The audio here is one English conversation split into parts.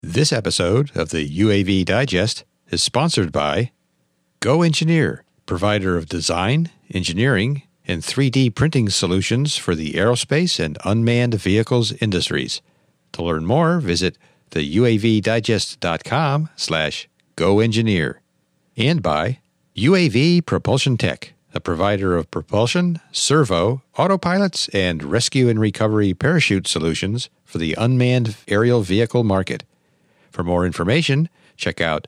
This episode of the UAV Digest is sponsored by Go Engineer, provider of design, engineering, and 3D printing solutions for the aerospace and unmanned vehicles industries. To learn more, visit theuavdigest.com/goengineer. And by UAV Propulsion Tech, a provider of propulsion, servo, autopilots, and rescue and recovery parachute solutions for the unmanned aerial vehicle market. For more information, check out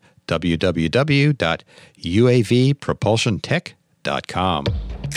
www.uavpropulsiontech.com.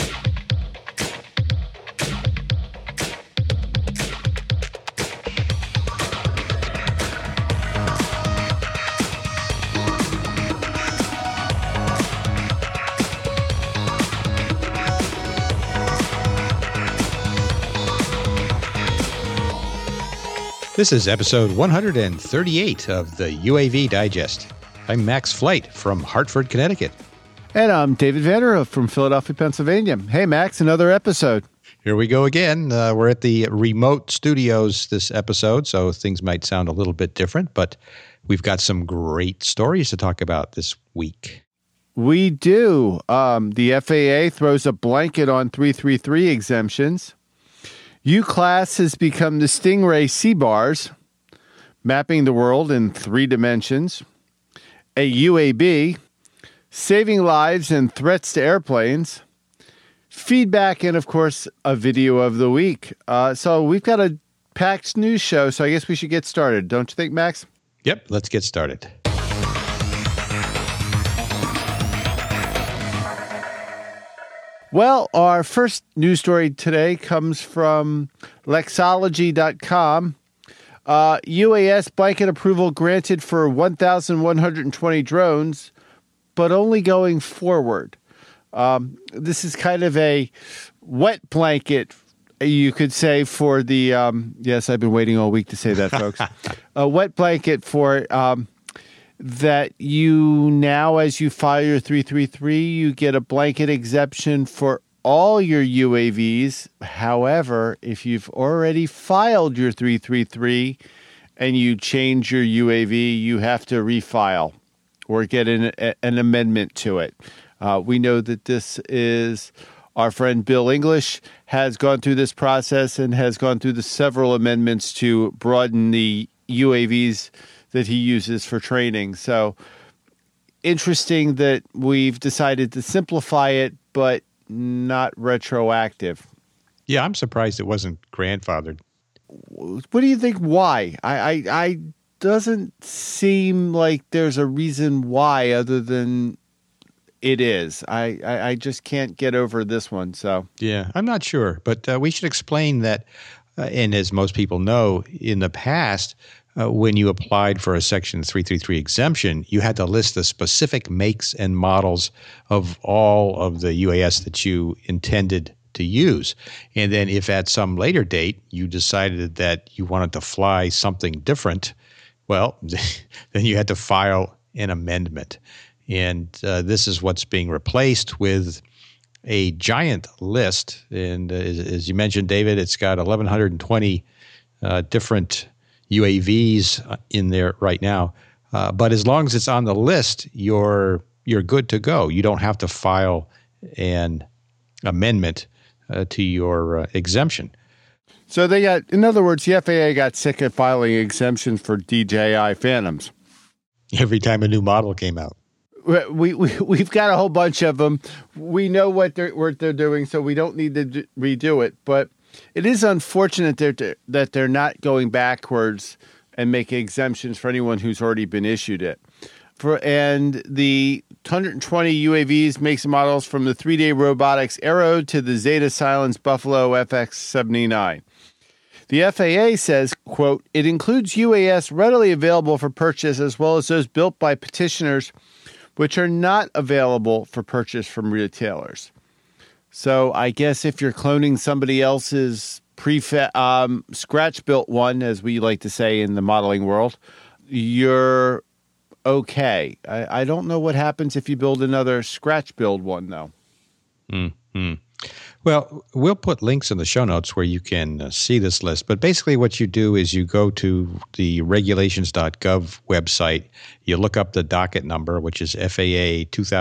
This is episode 138 of the UAV Digest. I'm Max Flight from Hartford, Connecticut. And I'm David Vanderhoof from Philadelphia, Pennsylvania. Hey, Max, another episode. Here we go again. We're at the remote studios this episode, so things might sound a little bit different, but we've got some great stories to talk about this week. We do. The FAA throws a blanket on 333 exemptions. UClass has become the Stingray C-Bars, mapping the world in 3 dimensions. A UAB, saving lives and threats to airplanes. Feedback, and of course, a video of the week. So we've got a packed news show, so I guess we should get started. Don't you think, Max? Yep, let's get started. Well, our first news story today comes from Lexology.com. UAS blanket approval granted for 1,120 drones, but only going forward. This is kind of a wet blanket, you could say, for the... yes, I've been waiting all week to say that, folks. A wet blanket for... that you now, as you file your 333, you get a blanket exemption for all your UAVs. However, if you've already filed your 333 and you change your UAV, you have to refile or get an amendment to it. We know that this is our friend Bill English has gone through this process and has gone through the several amendments to broaden the UAVs that he uses for training. So interesting that we've decided to simplify it, but not retroactive. Yeah, I'm surprised it wasn't grandfathered. What do you think? Why? I doesn't seem like there's a reason why other than it is. I just can't get over this one. So yeah, I'm not sure, but we should explain that. And as most people know, in the past, when you applied for a Section 333 exemption, you had to list the specific makes and models of all of the UAS that you intended to use. And then if at some later date you decided that you wanted to fly something different, well, then you had to file an amendment. And this is what's being replaced with a giant list. And as you mentioned, David, it's got 1,120 different UAVs in there right now. But as long as it's on the list, you're good to go. You don't have to file an amendment to your exemption. So they got, in other words, the FAA got sick of filing exemptions for DJI Phantoms. Every time a new model came out. We've got a whole bunch of them. We know what they're doing, so we don't need to redo it. But it is unfortunate that they're not going backwards and making exemptions for anyone who's already been issued it. And the 120 UAVs makes and models from the 3-day robotics Arrow to the Zeta Silence Buffalo FX-79. The FAA says, quote, it includes UAS readily available for purchase as well as those built by petitioners which are not available for purchase from retailers. So I guess if you're cloning somebody else's scratch-built one, as we like to say in the modeling world, you're okay. I don't know what happens if you build another scratch-build one, though. Mm-hmm. Well, we'll put links in the show notes where you can see this list. But basically what you do is you go to the regulations.gov website, you look up the docket number, which is FAA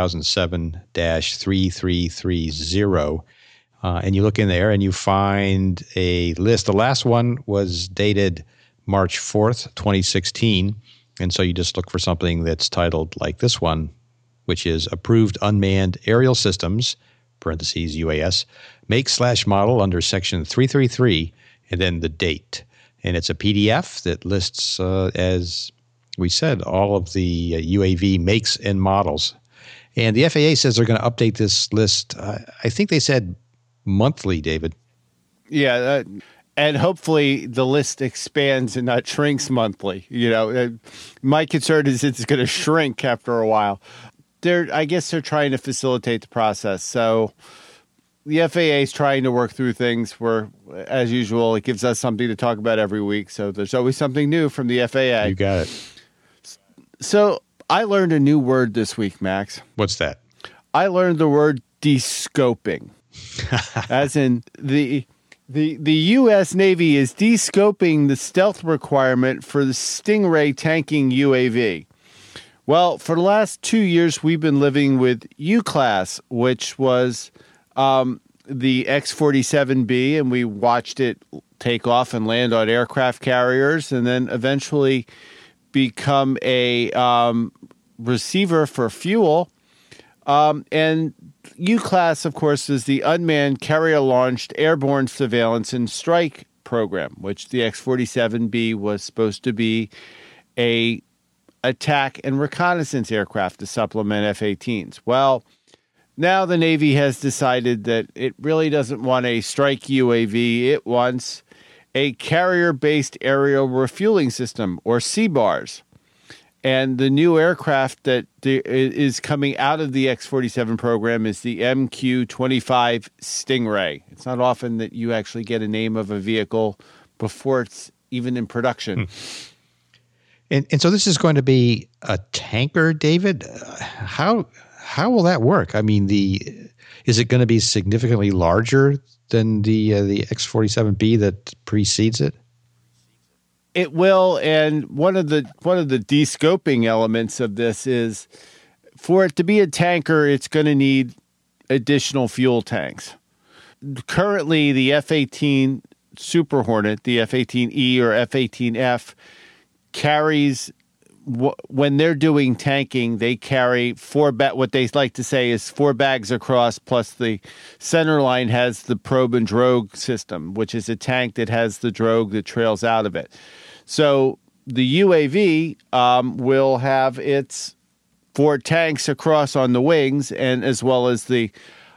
2007-3330, and you look in there and you find a list. The last one was dated March 4th, 2016. And so you just look for something that's titled like this one, which is Approved Unmanned Aerial Systems, parentheses UAS, make/model under section 333, and then the date. And it's a PDF that lists, as we said, all of the UAV makes and models. And the FAA says they're going to update this list, I think they said monthly, David. Yeah, and hopefully the list expands and not shrinks monthly. My concern is it's going to shrink after a while. I guess they're trying to facilitate the process. So the FAA is trying to work through things where, as usual, it gives us something to talk about every week. So there's always something new from the FAA. You got it. So I learned a new word this week, Max. What's that? I learned the word descoping, as in the U.S. Navy is descoping the stealth requirement for the Stingray tanking UAV. Well, for the last 2 years, we've been living with U-Class, which was the X-47B, and we watched it take off and land on aircraft carriers and then eventually become a receiver for fuel. And U-Class, of course, is the unmanned carrier-launched airborne surveillance and strike program, which the X-47B was supposed to be a attack and reconnaissance aircraft to supplement F-18s. Well, now the Navy has decided that it really doesn't want a strike UAV. It wants a carrier-based aerial refueling system, or CBARS. And the new aircraft that is coming out of the X-47 program is the MQ-25 Stingray. It's not often that you actually get a name of a vehicle before it's even in production. And so this is going to be a tanker, David. How will that work? I mean, is it going to be significantly larger than the X-47B that precedes it? It will, and one of the descoping elements of this is, for it to be a tanker, it's going to need additional fuel tanks. Currently, the F-18 Super Hornet, the F-18E or F-18F, carries, when they're doing tanking, they carry what they like to say is 4 bags across, plus the center line has the probe and drogue system, which is a tank that has the drogue that trails out of it. So the UAV will have its 4 tanks across on the wings, and as well as the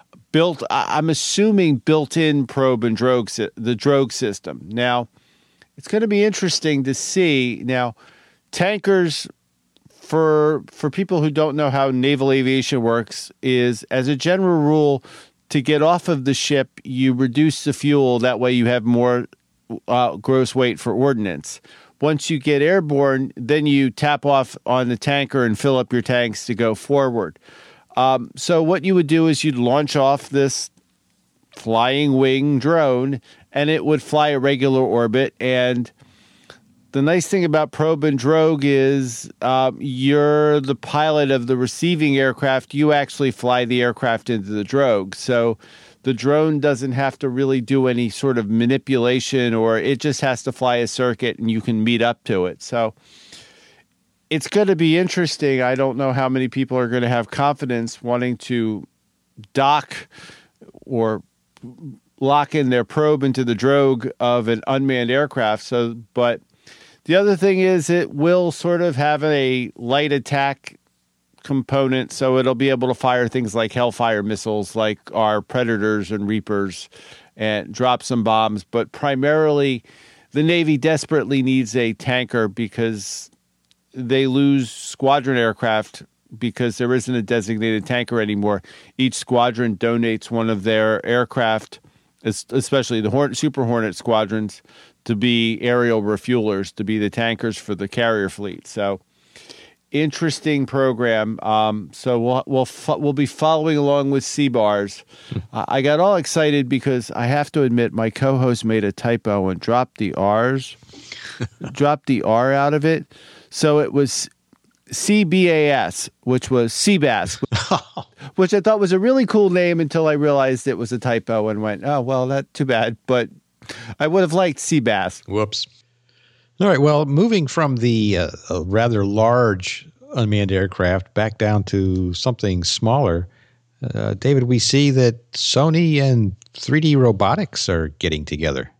I'm assuming built-in probe and drogue system. Now, it's going to be interesting to see. Now, tankers, for people who don't know how naval aviation works, is, as a general rule, to get off of the ship, you reduce the fuel. That way you have more gross weight for ordnance. Once you get airborne, then you tap off on the tanker and fill up your tanks to go forward. So what you would do is you'd launch off this flying wing drone, and it would fly a regular orbit. And the nice thing about probe and drogue is you're the pilot of the receiving aircraft. You actually fly the aircraft into the drogue. So the drone doesn't have to really do any sort of manipulation, or it just has to fly a circuit and you can meet up to it. So it's going to be interesting. I don't know how many people are going to have confidence wanting to dock or lock in their probe into the drogue of an unmanned aircraft. But the other thing is it will sort of have a light attack component, so it'll be able to fire things like Hellfire missiles, like our Predators and Reapers, and drop some bombs. But primarily, the Navy desperately needs a tanker because they lose squadron aircraft because there isn't a designated tanker anymore. Each squadron donates one of their aircraft, especially the Super Hornet squadrons, to be aerial refuelers, to be the tankers for the carrier fleet. So interesting program. So we'll be following along with CBARS. I got all excited because I have to admit my co-host made a typo and dropped the R's, dropped the R out of it. So it was CBAS, which was Seabass, which I thought was a really cool name until I realized it was a typo and went, oh, well, that's too bad. But I would have liked Seabass. Whoops. All right. Well, moving from the rather large unmanned aircraft back down to something smaller, David, we see that Sony and 3D Robotics are getting together.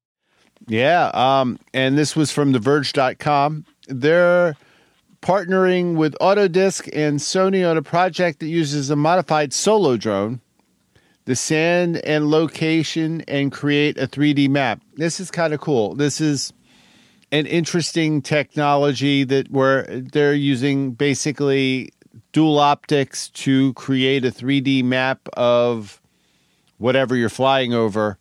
Yeah. And this was from TheVerge.com. They're partnering with Autodesk and Sony on a project that uses a modified solo drone, the sand and location, and create a 3D map. This is kind of cool. This is an interesting technology that they're using basically dual optics to create a 3D map of whatever you're flying over.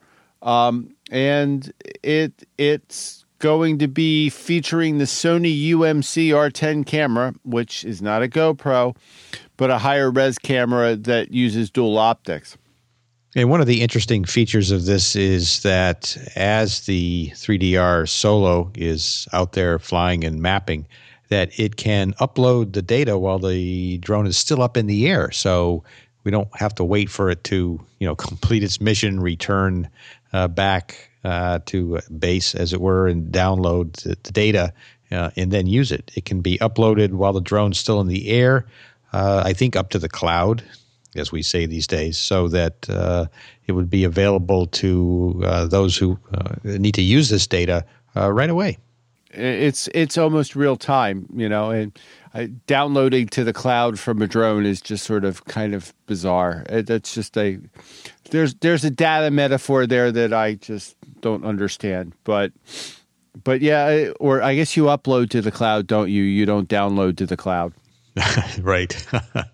And it's going to be featuring the Sony UMC R10 camera, which is not a GoPro, but a higher res camera that uses dual optics. And one of the interesting features of this is that as the 3DR Solo is out there flying and mapping, that it can upload the data while the drone is still up in the air. So we don't have to wait for it to, complete its mission, return back to base, as it were, and download the data and then use it. It can be uploaded while the drone's still in the air, I think up to the cloud, as we say these days, so that it would be available to those who need to use this data right away. It's almost real time, and downloading to the cloud from a drone is just sort of kind of bizarre. That's just there's a data metaphor there that I just don't understand. But yeah, or I guess you upload to the cloud, don't you? You don't download to the cloud. Right.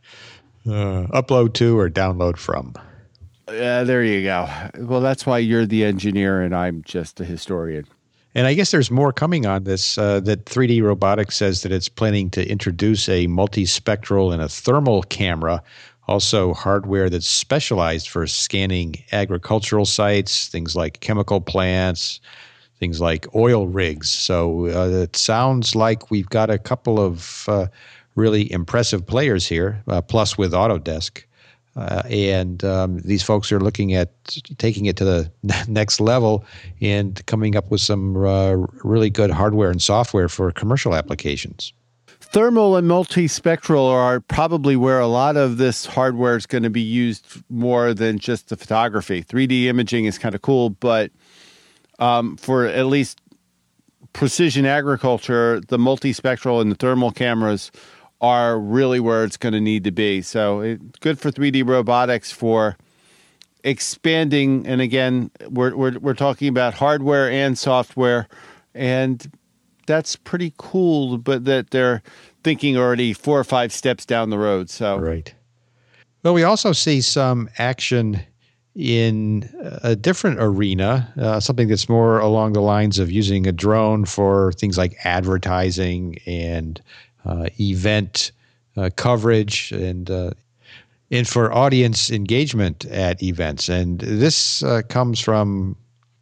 Upload to or download from. There you go. Well, that's why you're the engineer and I'm just a historian. And I guess there's more coming on this, that 3D Robotics says that it's planning to introduce a multispectral and a thermal camera, also hardware that's specialized for scanning agricultural sites, things like chemical plants, things like oil rigs. So it sounds like we've got a couple of really impressive players here, plus with Autodesk. And these folks are looking at taking it to the next level and coming up with some really good hardware and software for commercial applications. Thermal and multispectral are probably where a lot of this hardware is going to be used more than just the photography. 3D imaging is kind of cool, but for at least precision agriculture, the multispectral and the thermal cameras are really where it's going to need to be. So it's good for 3D Robotics for expanding. And again, we're talking about hardware and software, and that's pretty cool. But that they're thinking already 4 or 5 steps down the road. So right. Well, we also see some action in a different arena, something that's more along the lines of using a drone for things like advertising and event coverage and for audience engagement at events. And this comes from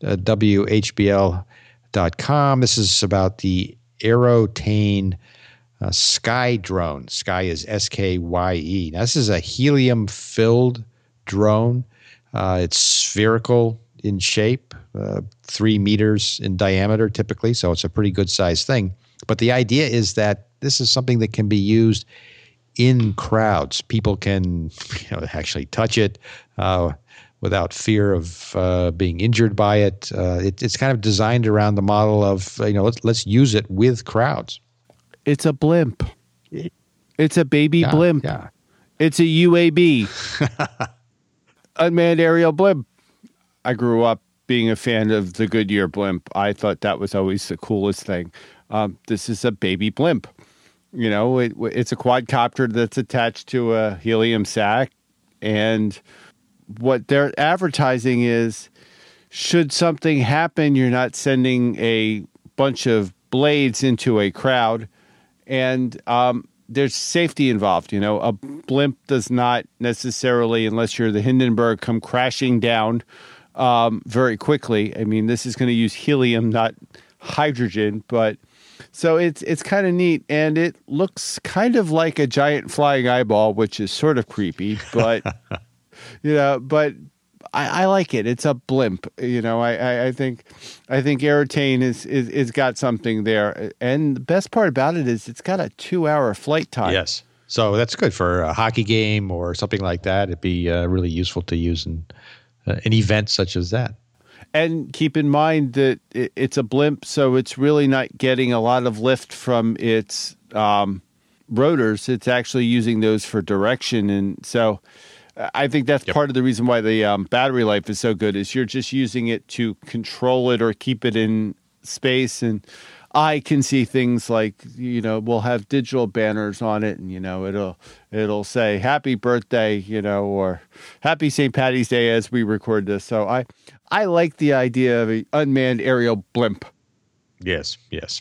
WHBL.com. This is about the Aerotane Sky drone. Sky is SKYE. Now, this is a helium-filled drone. It's spherical in shape, 3 meters in diameter typically, so it's a pretty good-sized thing. But the idea is that this is something that can be used in crowds. People can actually touch it without fear of being injured by it. It's kind of designed around the model of, let's use it with crowds. It's a blimp. It's a baby blimp. Yeah. It's a UAB. Unmanned aerial blimp. I grew up being a fan of the Goodyear blimp. I thought that was always the coolest thing. This is a baby blimp. It's a quadcopter that's attached to a helium sac. And what they're advertising is, should something happen, you're not sending a bunch of blades into a crowd. And there's safety involved. A blimp does not necessarily, unless you're the Hindenburg, come crashing down very quickly. I mean, this is going to use helium, not hydrogen, but so it's kind of neat, and it looks kind of like a giant flying eyeball, which is sort of creepy, but but I like it. It's a blimp. I think Aerotane is got something there, and the best part about it is it's got a 2-hour flight time. Yes, so that's good for a hockey game or something like that. It'd be really useful to use in an event such as that. And keep in mind that it's a blimp, so it's really not getting a lot of lift from its rotors. It's actually using those for direction. And so I think that's part of the reason why the battery life is so good, is you're just using it to control it or keep it in space. And I can see things like, we'll have digital banners on it, and, it'll say happy birthday, or happy St. Paddy's Day as we record this. So I like the idea of an unmanned aerial blimp. Yes.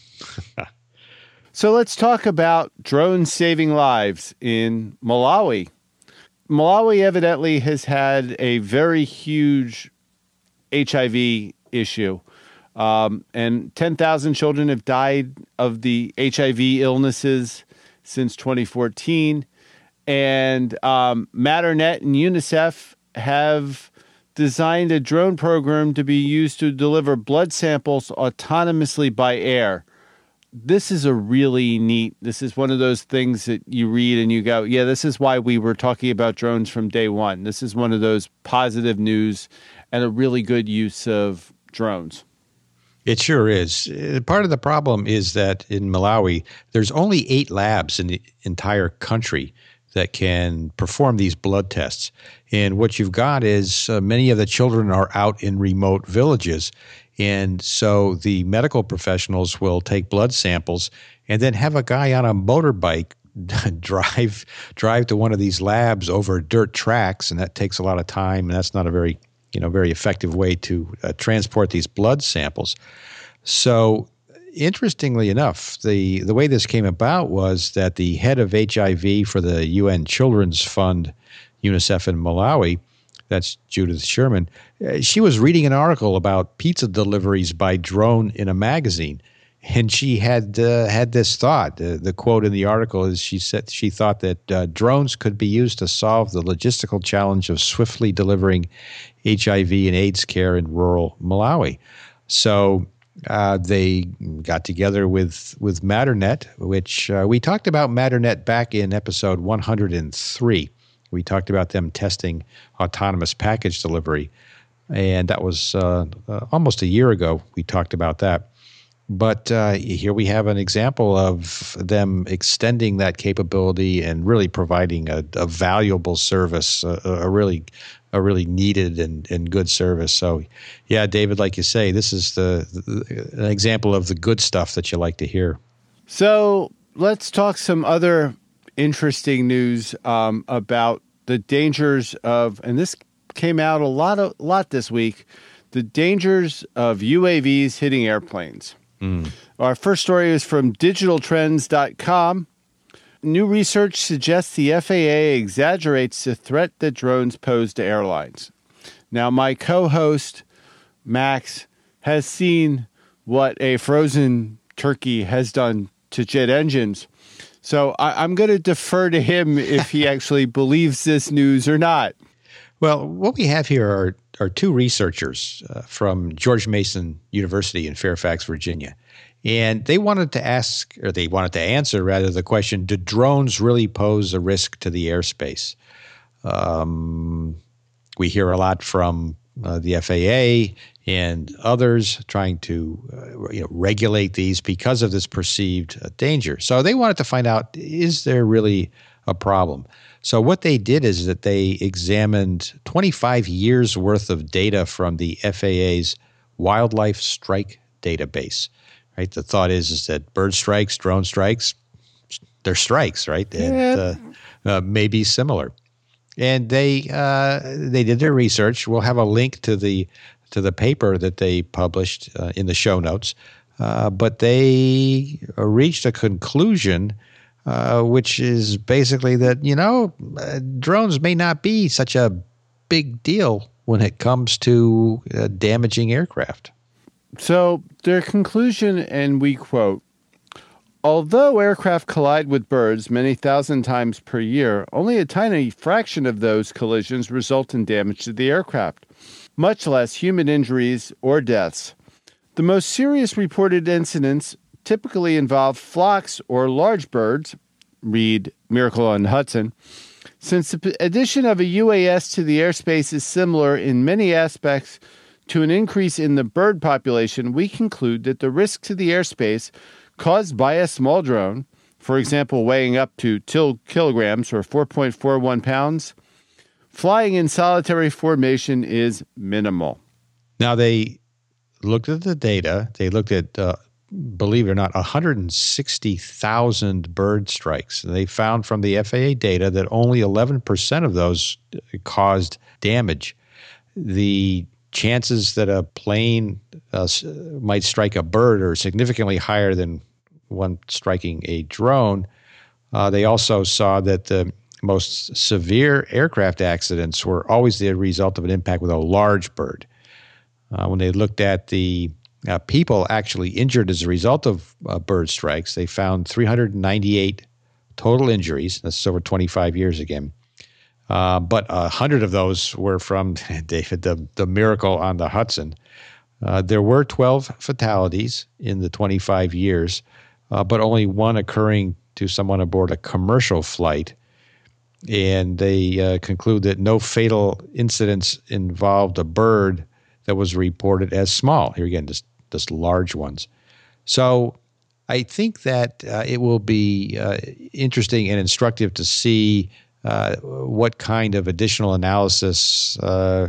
So let's talk about drones saving lives in Malawi. Malawi evidently has had a very huge HIV issue. And 10,000 children have died of the HIV illnesses since 2014. And Matternet and UNICEF have designed a drone program to be used to deliver blood samples autonomously by air. This is this is one of those things that you read and you go, yeah, this is why we were talking about drones from day one. This is one of those positive news and a really good use of drones. It sure is. Part of the problem is that in Malawi, there's only 8 labs in the entire country that can perform these blood tests. And what you've got is many of the children are out in remote villages. And so the medical professionals will take blood samples and then have a guy on a motorbike drive to one of these labs over dirt tracks. And that takes a lot of time. And that's not a very effective way to transport these blood samples. So interestingly enough, the way this came about was that the head of HIV for the UN Children's Fund, UNICEF in Malawi, that's Judith Sherman, she was reading an article about pizza deliveries by drone in a magazine. And she had this thought. The quote in the article is she said she thought that drones could be used to solve the logistical challenge of swiftly delivering HIV and AIDS care in rural Malawi. So they got together with Matternet, which we talked about Matternet back in episode 103. We talked about them testing autonomous package delivery, and that was almost a year ago. We talked about that. But here we have an example of them extending that capability and really providing a valuable service, a really needed and good service. So, yeah, David, like you say, this is an example of the good stuff that you like to hear. So let's talk some other interesting news about the dangers of, and this came out a lot this week, the dangers of UAVs hitting airplanes. Our first story is from digitaltrends.com. New research suggests the FAA exaggerates the threat that drones pose to airlines. Now, my co-host, Max, has seen what a frozen turkey has done to jet engines. So I'm going to defer to him if he actually believes this news or not. Well, what we have here are two researchers from George Mason University in Fairfax, Virginia. And they wanted to answer the question, do drones really pose a risk to the airspace? We hear a lot from the FAA and others trying to regulate these because of this perceived danger. So they wanted to find out, is there really a problem? So what they did is that they examined 25 years worth of data from the FAA's Wildlife Strike database. Right? The thought is that bird strikes, drone strikes, they're strikes, right? And may be similar. And they did their research. We'll have a link to the paper that they published in the show notes. But they reached a conclusion which is basically that, drones may not be such a big deal when it comes to damaging aircraft. So their conclusion, and we quote, "Although aircraft collide with birds many thousand times per year, only a tiny fraction of those collisions result in damage to the aircraft, much less human injuries or deaths. The most serious reported incidents typically involve flocks or large birds," read Miracle on Hudson. "Since the addition of a UAS to the airspace is similar in many aspects to an increase in the bird population, we conclude that the risk to the airspace caused by a small drone, for example, weighing up to 2 kilograms or 4.41 pounds, flying in solitary formation is minimal." Now, they looked at the data. They looked at, believe it or not, 160,000 bird strikes. And they found from the FAA data that only 11% of those caused damage. The chances that a plane might strike a bird are significantly higher than one striking a drone. They also saw that the most severe aircraft accidents were always the result of an impact with a large bird. When they looked at the people actually injured as a result of bird strikes, they found 398 total injuries. That's over 25 years again. But 100 of those were from, David, the Miracle on the Hudson. There were 12 fatalities in the 25 years, but only one occurring to someone aboard a commercial flight. And they conclude that no fatal incidents involved a bird that was reported as small. Here again, just large ones. So I think that it will be interesting and instructive to see what kind of additional analysis,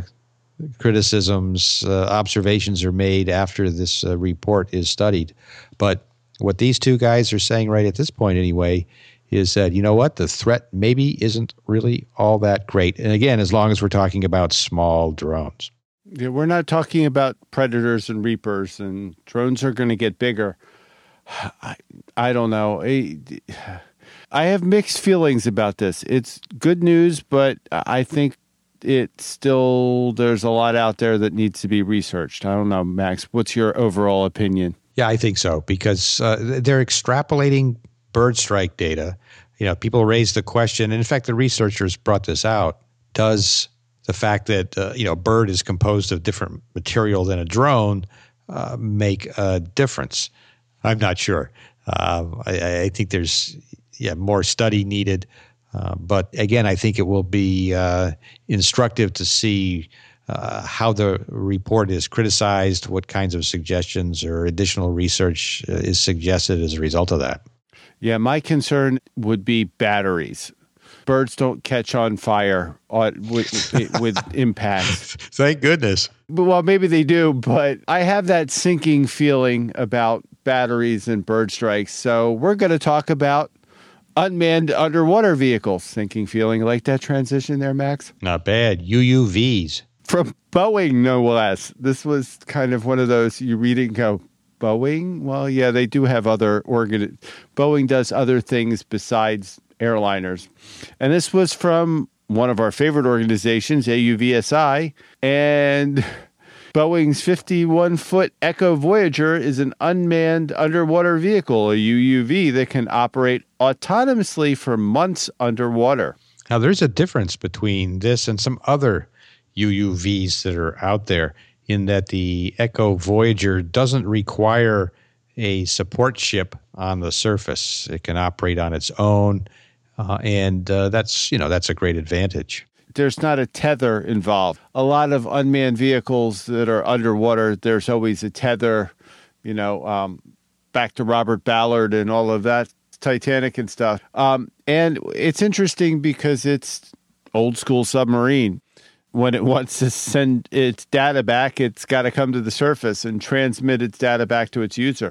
criticisms, observations are made after this report is studied. But what these two guys are saying right at this point anyway is that, you know what, the threat maybe isn't really all that great. And again, as long as we're talking about small drones. Yeah, we're not talking about predators and reapers, and drones are going to get bigger. I don't know. I have mixed feelings about this. It's good news, but I think there's a lot out there that needs to be researched. I don't know, Max, what's your overall opinion? Yeah, I think so, because they're extrapolating bird strike data. People raise the question, and in fact, the researchers brought this out. Does the fact that, bird is composed of different material than a drone make a difference? I'm not sure. I think there's more study needed. But again, I think it will be instructive to see how the report is criticized, what kinds of suggestions or additional research is suggested as a result of that. Yeah, my concern would be batteries. Birds don't catch on fire with impacts. Thank goodness. Well, maybe they do, but I have that sinking feeling about batteries and bird strikes. So we're going to talk about unmanned underwater vehicles. Sinking feeling. Like that transition there, Max? Not bad. UUVs. From Boeing, no less. This was kind of one of those you read it and go, Boeing? Well, yeah, they do have Boeing does other things besides airliners. And this was from one of our favorite organizations, AUVSI, and Boeing's 51-foot Echo Voyager is an unmanned underwater vehicle, a UUV that can operate autonomously for months underwater. Now, there's a difference between this and some other UUVs that are out there in that the Echo Voyager doesn't require a support ship on the surface. It can operate on its own. And that's a great advantage. There's not a tether involved. A lot of unmanned vehicles that are underwater, there's always a tether, back to Robert Ballard and all of that, Titanic and stuff. And it's interesting because it's old school submarine. When it wants to send its data back, it's got to come to the surface and transmit its data back to its user.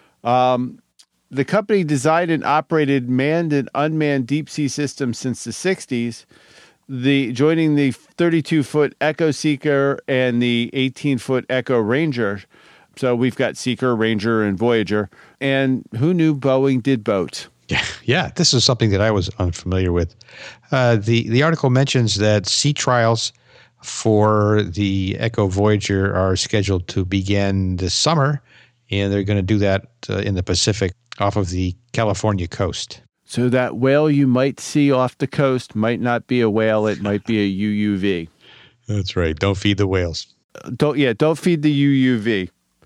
The company designed and operated manned and unmanned deep-sea systems since the 60s, joining the 32-foot Echo Seeker and the 18-foot Echo Ranger. So we've got Seeker, Ranger, and Voyager. And who knew Boeing did boats? Yeah, this is something that I was unfamiliar with. The article mentions that sea trials for the Echo Voyager are scheduled to begin this summer, and they're going to do that in the Pacific off of the California coast. So that whale you might see off the coast might not be a whale; it might be a UUV. That's right. Don't feed the whales. Don't feed the UUV.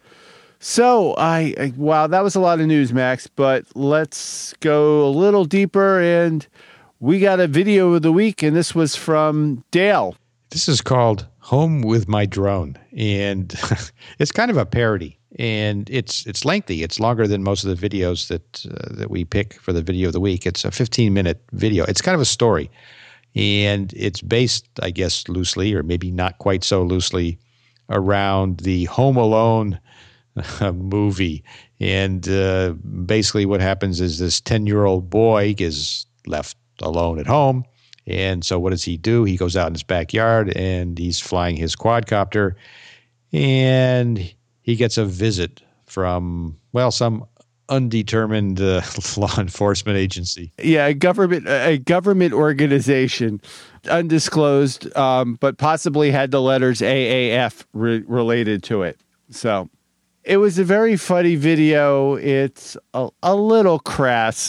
So wow, that was a lot of news, Max, but let's go a little deeper, and we got a video of the week, and this was from Dale. This is called Home with My Drone, and it's kind of a parody, and it's lengthy. It's longer than most of the videos that we pick for the video of the week. It's a 15-minute video. It's kind of a story, and it's based, I guess, loosely, or maybe not quite so loosely, around the Home Alone movie. And basically what happens is this 10-year-old boy is left alone at home. And so what does he do? He goes out in his backyard and he's flying his quadcopter, and he gets a visit from, well, some undetermined law enforcement agency. Yeah, a government organization, undisclosed, but possibly had the letters AAF related to it. So it was a very funny video. It's a little crass.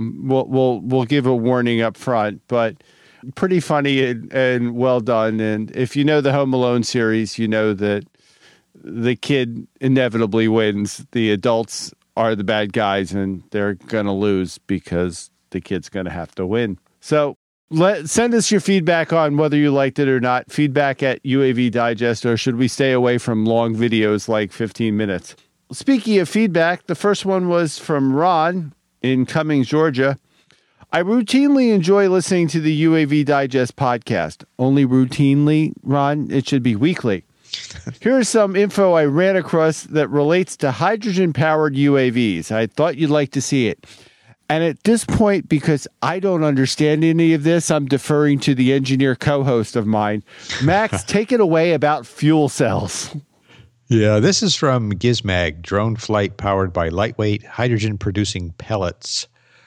We'll give a warning up front, but pretty funny and well done. And if you know the Home Alone series, you know that the kid inevitably wins. The adults are the bad guys, and they're going to lose because the kid's going to have to win. So send us your feedback on whether you liked it or not. Feedback at UAV Digest, or should we stay away from long videos like 15 minutes? Speaking of feedback, the first one was from Ron in Cummings, Georgia. I routinely enjoy listening to the UAV Digest podcast. Only routinely, Ron? It should be weekly. Here's some info I ran across that relates to hydrogen-powered UAVs. I thought you'd like to see it. And at this point, because I don't understand any of this, I'm deferring to the engineer co-host of mine. Max, take it away about fuel cells. Yeah, this is from Gizmag, drone flight powered by lightweight hydrogen-producing pellets.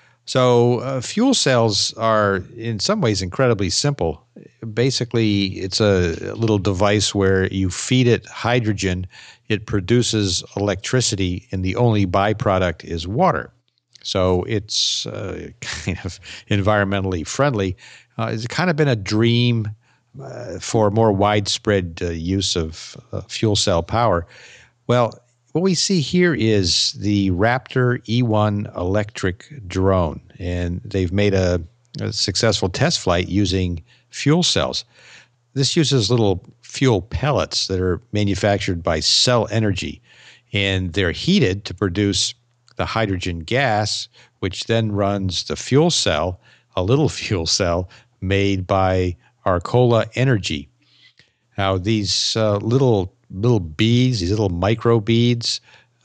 So fuel cells are in some ways incredibly simple. Basically, it's a little device where you feed it hydrogen, it produces electricity, and the only byproduct is water. So it's kind of environmentally friendly. It's kind of been a dream for more widespread use of fuel cell power. Well, what we see here is the Raptor E1 electric drone, and they've made a successful test flight using fuel cells. This uses little fuel pellets that are manufactured by Cell Energy, and they're heated to produce the hydrogen gas, which then runs the fuel cell, a little fuel cell made by Arcola Energy. Now, these little beads, these little micro beads,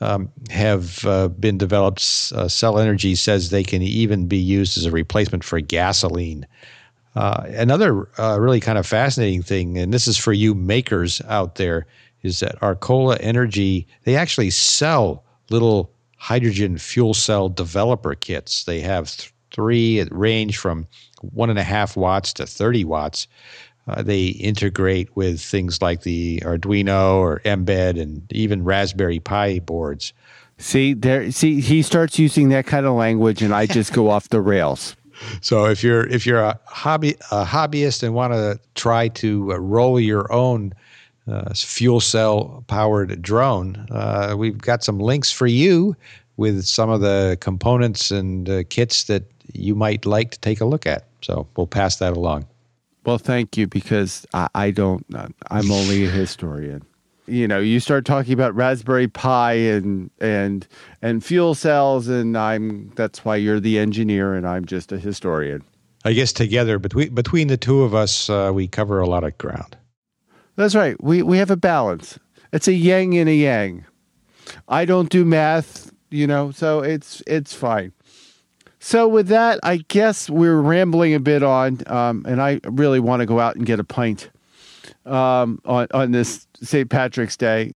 have been developed. Cell Energy says they can even be used as a replacement for gasoline. Another really kind of fascinating thing, and this is for you makers out there, is that Arcola Energy, they actually sell little hydrogen fuel cell developer kits. They have three that range from 1.5 watts to 30 watts. They integrate with things like the Arduino or Mbed and even Raspberry Pi boards. See, he starts using that kind of language, and I just go off the rails. So if you're a hobbyist and want to try to roll your own fuel cell powered drone, we've got some links for you with some of the components and kits that you might like to take a look at. So we'll pass that along. Well, thank you, because I don't. I'm only a historian. You know, you start talking about Raspberry Pi and fuel cells, and that's why you're the engineer and I'm just a historian. I guess together between the two of us, we cover a lot of ground. That's right. We have a balance. It's a yin and a yang. I don't do math, so it's fine. So with that, I guess we're rambling a bit on, and I really want to go out and get a pint on this St. Patrick's Day.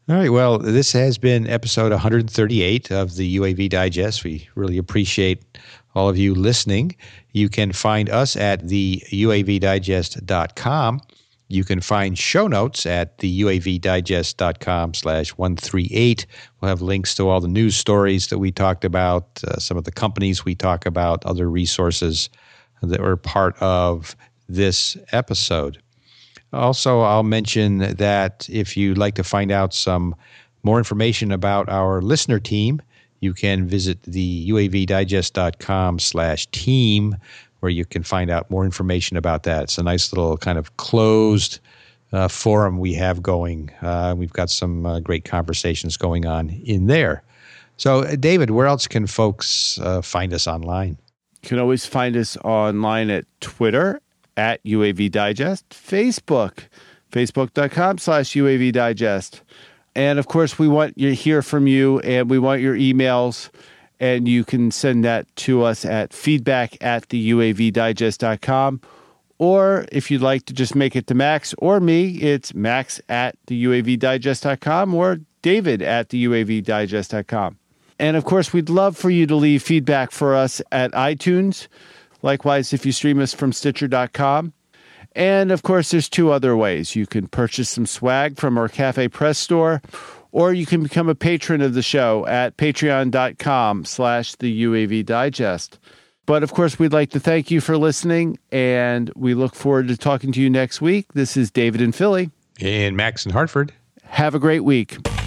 All right. Well, this has been episode 138 of the UAV Digest. We really appreciate all of you listening. You can find us at the UAVdigest.com. You can find show notes at the UAVdigest.com/138. We'll have links to all the news stories that we talked about, some of the companies we talk about, other resources that were part of this episode. Also, I'll mention that if you'd like to find out some more information about our listener team, you can visit the UAVdigest.com/team, where you can find out more information about that. It's a nice little kind of closed forum we have going. We've got some great conversations going on in there. So, David, where else can folks find us online? You can always find us online at Twitter, at UAV Digest, Facebook, facebook.com/UAV Digest. And of course, we want to hear from you, and we want your emails, and you can send that to us at feedback@theuavdigest.com. Or if you'd like to just make it to Max or me, it's max@theuavdigest.com or david@theuavdigest.com. And of course, we'd love for you to leave feedback for us at iTunes. Likewise, if you stream us from Stitcher.com. And of course, there's two other ways. You can purchase some swag from our Cafe Press store, or you can become a patron of the show at patreon.com/the UAV Digest. But of course, we'd like to thank you for listening, and we look forward to talking to you next week. This is David in Philly. And Max in Hartford. Have a great week.